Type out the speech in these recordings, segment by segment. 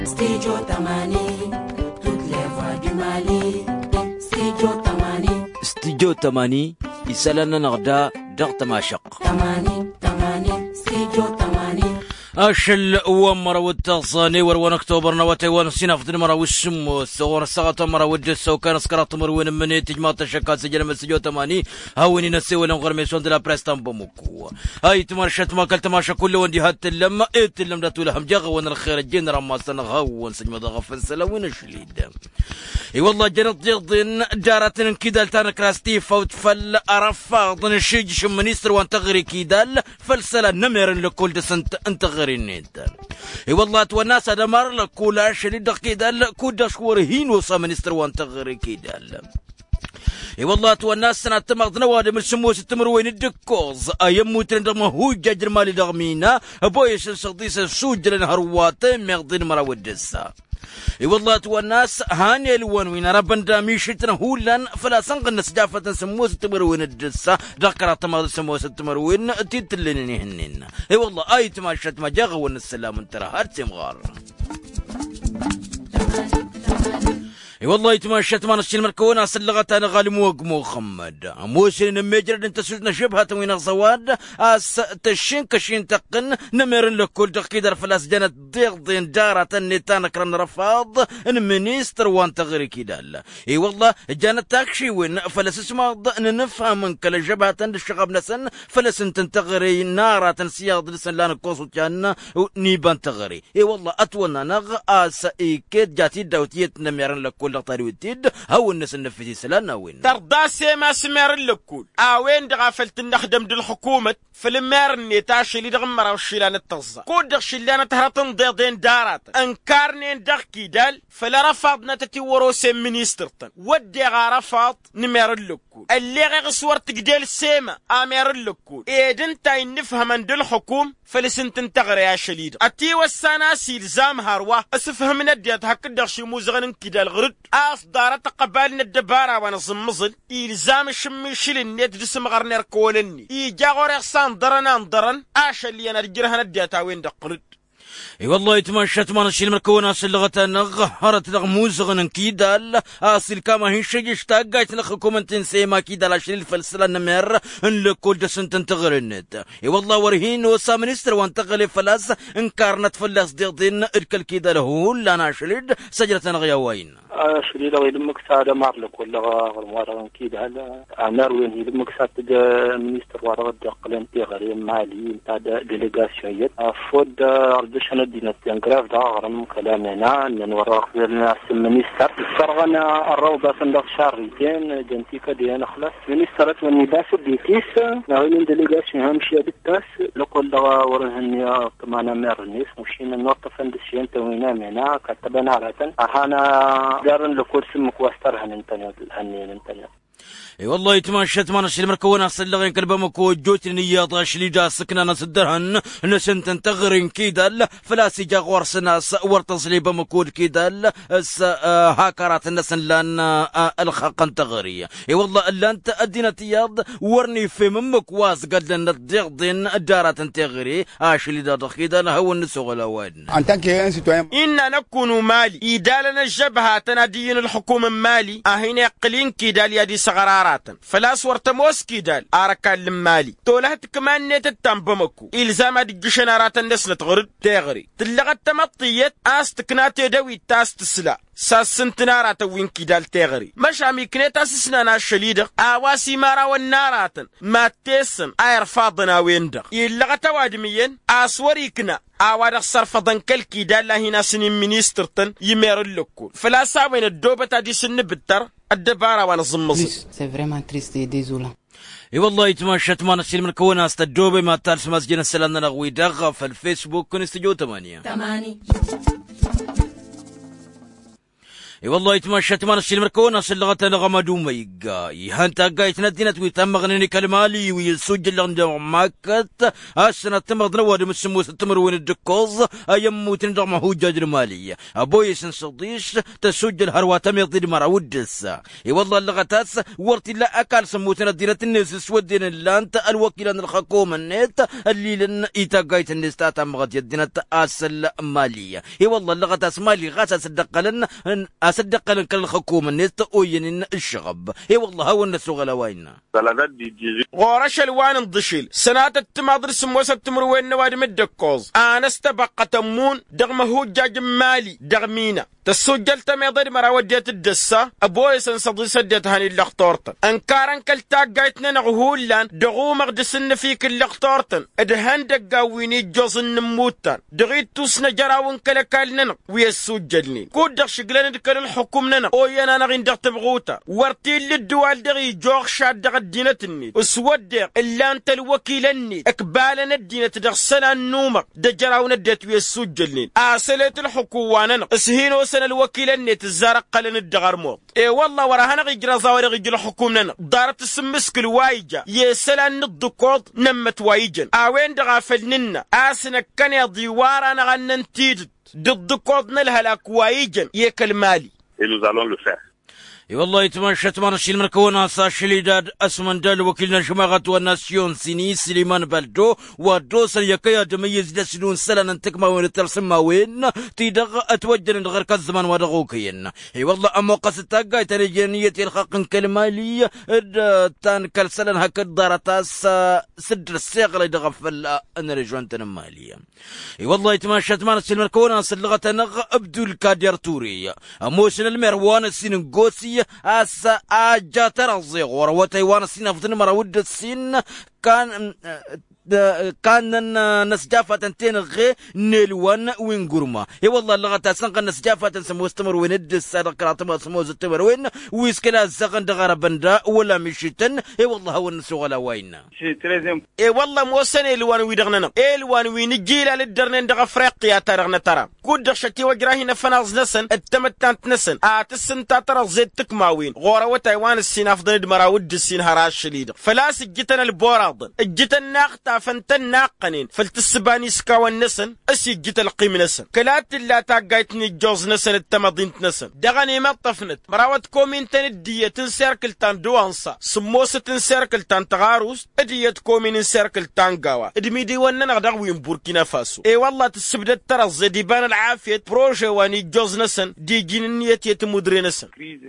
Studio Tamani, toutes les voix du Mali. Studio Tamani. Studio Tamani, يسالنا نغدا ضغط ماشق. Tamani, Studio Tamani. أشل ومرة والتصاني وروان أكتوبر نواتي ونسينا في مرة والسمو الثور الساعة مرة وجسوا كان سكرات مروين من تجمع تشكال سجل مسجو تماني هاوني نسي ولن غرميسون دلا بريستان بمكو هاي تمرشت ما كلت ماشا كل وندي هات اللم اللم داتو لهم جغ ون الخير الجن رما سنغاون سجم ضغف سلوين شليد اي والله جنط جغضين جارت كيدال تان كراستي فوت فل أرفاض الشيج شمنيستر وانتغري كيدال فلسلا نمر لكل دسنت انتغري النيدال اي والله توناس هذا مر لكل شريد كيدال كود شورهين وصامنيستر وانتغري كيدال اي والله توناس سنة تمغض نوادم السموس التمروين الدكوز ايمو ترندما هو جاجر مالي دغمينا بويش السقديس السوجل هروات مغضين مرا ودسا اي والله توناس هاني الوان وين ربن دامي شتنا هولان فلا سنقن سجافة سموس التمروين الدسا ذكرى تمغض السموس التمروين تيتلنني هنين اي والله اي تماشت ما جاغون السلام انترا هارتي مغار اي والله يتمشت ما نشيل مركونا سلغت انا غالي موق خمد موسين المجرد انت سجنا شبهه وين صواد اس تشين كشين تقن نمرن لكل دقيقه فلاس جنت ضيق دارة النتان كرن رفاض ان منيستر وانت غير كيدال اي والله جانت تاكشي وين فلاس اسمع نفهم من كل جبهه الشغب نسن فلاس تنتغري نارة سياض لسن لان كوسو كان نيبان تغري اي والله اتونا نغ اس ايكيت جاتي دوتيت نمرن لكل لطاري وديد هو الناس النفسي سلانا وين ترداسي ما سمير لكول اوين دغافلت نخدم دي الحكومة فالميرني تاشي لي دغمرا وشيلان التغزا كود دغ شيلان تهرطن ضيضين دارات انكارنين دغ كيدال فلا رفضنا تتورو سي منيسترتن ودي غا رفض نمير لكول اللي غي صور تقديل السيما امير لكول ايدن تاي نفهم عند الحكوم فلسنتن تغري يا شليد اتي والسانا سيلزام هروا اسفهم نديت هك دغ شي موزغن كيدال غرد أصدار تقبلنا الدبارة وانا زمزل إلزام الشمي شلين نيت جسم غرنير كولني إيجا غوريغ ساندرنا ندرن آشا اللي أنا رجرها نديتا وين دقرد اي والله يتمشت ما نشيل مركونا سلغة نغهرت لغموزغن كيدال اصل كما هي شجش تاقايت لخكومنتين سيما كيدال عشان الفلسلة نمر ان لكل دسنتن تغرنت اي والله ورهين وسا منستر وانتقل فلاس انكارنت فلاس ديضين اركل كيدال هو لانا شليد سجلة نغيوين شليد ويدمك سادة مارلك ولا غرمارغن كيدال انار وين يدمك سادة منستر وارغد قلن تغري مالي تادا ديليغاسيون فود أردشنا دينا تنقراف دا غرم كلامنا نورا خذلنا السمنيستر السرغنا الروضة صندوق شاريتين جنتيكا ديانا خلاص منيسترات ونباسو ديتيس نغيلين ديليغاسيون همشي بالتاس لقل دا ورهن كمانا ميرنيس مشينا نورتا فندسيان توينا منا كتبنا راتن أهانا دارن لكل سمك واسترهن انتنيا اي والله يتمشت ما نشيل مركونا سلغين كلبمكو جوتني نياطا شليجا سكنا نسدرهن نسنتن تغرين كيدال فلاسي جا غورس ناس ورتصلي بمكود كيدال هاكرات الناس لان الخاقن تغري اي والله الا انت ادينا تياض ورني في ممك واس قد لنا ضيضين دارات تغري شليجا دخيدال هو النسوغ الاواد إننا نكون مالي إدالنا الجبهة تنادين الحكومة مالي أهين قلين كيدال يدي سغرارات فلا صورت موس كيدال أركال المالي تولهت كمان نيت التنبمكو إلزامات الجشنارات الناس لتغرد تغري تلغت تمطيت أستكنات يدوي تاس تسلا ساسنتنارات وين كيدال تغري مش عمي كنت أسسنا ناس شليدق أواسي مارا والنارات ما تسن أير فاضنا ويندق إلغت وادميين أسوريكنا أوادق صرفضن كالكي دالا هنا سنين منيسترتن يمير اللوكو فلا ساوين الدوبة دي سن بالتر الدبارة وانا زمزل C'est vraiment triste et désolant. اي والله يتمشت ما نشيل من كونا استدوبي ما تارس مسجن السلام نغوي دغ في الفيسبوك كون استجو 8 اي والله يتمشت ما نشيل مركونا سلغت لغمدو ميقاي هانتا قايت ندينت ويتمغنني كلمالي ويسجل عند ماكت اسنا تمغدنا وادم السموس التمر وين الدكوز ايمو تندع محوجاج المالية ابوي سنصديش تسجل هرواتم يضيد مرا ودس اي والله اللغتاس ورتي لا اكل سموتنا دينت الناس سودين اللانت الوكيلان الحكومة النت اللي لن ايتا قايت الناس تاتمغد يدينت اسل مالية اي والله اللغتاس مالي غاسا صدقلن أصدق كل الحكومة الناس تقوين الشغب هي والله هو الناس غلاوينا غورش الوان انضشيل سنات التماضر سموسة تمروين نواد مدكوز أنا استبقى تمون دغم هو جاج مالي دغمينا تسجل تميضر مراودية الدسة أبوي سنصدي سديت هاني اللقطورتن أنكارن كالتاق جايتنا نغهولان دغو مغدسن فيك اللقطورتن ادهان دقاويني جوزن نموتان دغيت توسنا جراون كالكالنن ويسجلني كود دغ شقلان دكال الحكومنا اويانا نغين دغ تبغوتا ورتيل للدوال دغي جوغ شاد دغ الدينتني اسود دغ إلا أنت الوكيلني اكبالنا الدينة دغ سنة النومر دجراون الدات ويسجلني آسلت الحكواننا اسهينو سنة الوكيلني تزارق قلن الدغر موت اي والله وراهنا غيجرا زاوري غيجرا حكومنا دارت السمسك الوايجا يسلان الدكوض نمت وايجن اوين دغا فلننا اسنا كان يضيوارنا غنن تيد ضد كودنا الهلاك وايجن ياكل مالي et nous allons le faire. اي والله يتمشت ما نشيل مركونا ساشليداد اسمن دال وكيلنا جماعة والناسيون سيني سليمان بالدو ودوسن يكيا دميز لسنون سلنا تكما وين ترسم وين تيدغ اتوجن غير كالزمان ودغوكين اي والله اما قصتا قاي تريجانية الحق كلمالية تان كالسلن هكا دارتاس سدر السيغل يدغفل انرجوان تنمالية اي والله يتمشت ما نشيل مركونا سلغة نغ ابدو الكادير توري موسن المروان السين قوسي أسا أجاتر الزيغور وتايوان السين أفضل مرود السين كان نسجافة تنتين غي نيلوان وين قرما اي والله اللغة تاسنق نسجافة سمو استمر وين الدس كراتما سمو زتمر وين ويسكلا الزغن دغار بندا ولا مشيتن اي والله هو النسو غلا وين اي والله موسن الوان ويدغننا الوان وين جيلا للدرنين دغ افريقيا ترغنا ترى كود شتي وجراهنا فناز نسن التمتانت نسن اتسن ترى زيت تكماوين غورا وتايوان السين افضل مراود السين هراش شديد فلاس جتنا البوراض جتنا فانتن ناقنين فلتسباني سكاوان نسن اسي جيت القيم نسن كلات لا تاقايتني جوز نسن التمضين نسن دغني ما طفنت مراوت كومين تندية تنسيركل تان دوانسا سموسة تنسيركل تان تغاروس ادية كومين انسيركل تان قاوا ادمي ونن غدغوين بوركينا فاسو اي والله تسبدت ترى زديبان العافية بروجي واني جوز نسن دي جنية يتمدري نسن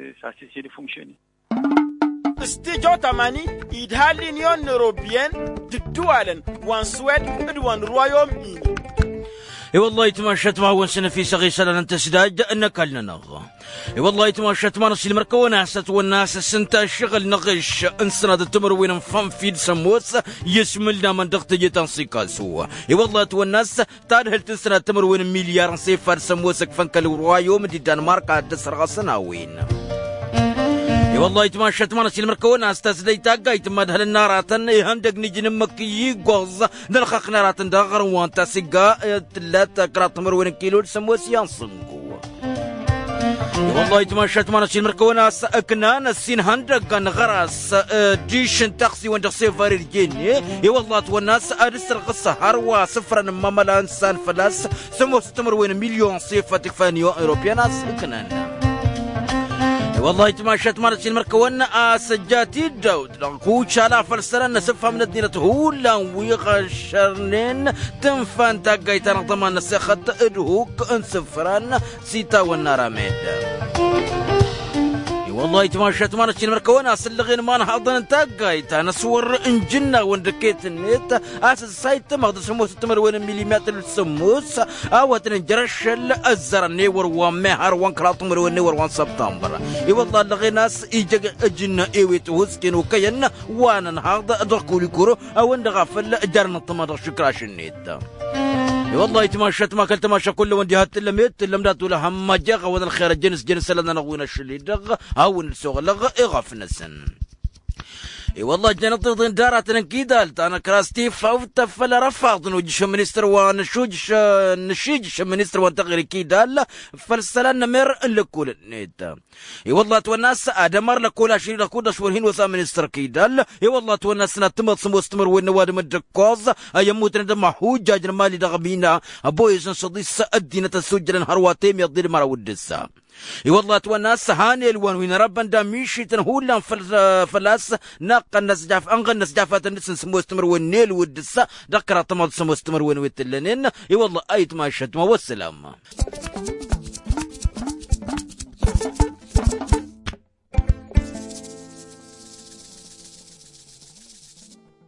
استيجو تماني يدها l'Union européenne تدوالن وان سويد وان رويوم إيني اي والله يتمشت ما هو سنة في صغي سنة انت سداج انك لنا نغ اي والله يتمشت ما نصير مركونا ست والناس سنتا شغل نغش انسنا التمر وين فم فيد سموس يشملنا من دغت جتنسي كاسو اي والله والناس تارهل تنسنا التمر وين مليار صفر سموسك فنكل رويوم دي دنمارك تسرغ سناوين والله يتمشت ما نسيل مركونا استاذ تاقا يتمد هالناراتن يهندق نجي نمكي قوز نلخق ناراتن داغر وانتا سيقا تلات كرات مروين كيلو سموسي ينصنقو والله يتمشت ما نسيل مركونا ساكنا نسين هندق نغراس ديشن تاقسي وانتا سيفار الجيني والله والناس ارسر قصة هروا صفرا مملا انسان فلاس سموس تمروين مليون صيفة تكفانيو اوروبيانا ساكنا والله يتماشت مرتي المركون سجاتي الدود لنقود شالا فلسرنا نسفها من الدينة هولا ويغشرنين تنفان تاقايتان ضمان نسيخت ادهوك انسفران سيتا والناراميد والله يتماشت مرتي المركون سلغين ما نحضن تاقايتان نصور انجنا وندكيت النت اساس سايت مغدس سموس تمروين مليمتر السموس اواتن جرشل الزرني وروان مهر وان كرات مروين وروان سبتمبر اي والله لغيناس ايجا اجنا ايويت وسكين وكين وانا نهض دقولي كورو او ندغفل جرنا طماط شكراش النت والله يتماشت ما كنت ماشى كل ونديهات اللميت اللمدات ولا هم جغ وذا الخير الجنس جنس لنا نغوين الشلي دغ او نسوغ لغ اغف نسن اي والله جنا ضد دارات نكيدالت انا كراستي فوت فلا رفض نوجش منستر ونشوج نشيج منستر وانتغري كيدال فلسلنا مر لكل نيتا اي والله توناس ادمر لكل شيء لكل شورهين وسا منستر كيدال اي والله توناس نتمط سمستمر وين مدكوز يموت ندم حوجاج مالي دغبينا ابويز صديس ادينا تسجل هرواتيم يضير مرا ودسا اي والله توناس هاني الوان وين ربا داميشي تنهولا فلاس ناق الناس جاف انغ الناس جافات الناس سمستمر والنيل ودسا ذكر طمط سمستمر وين ويتلنين اي والله ايت ما شت ما والسلام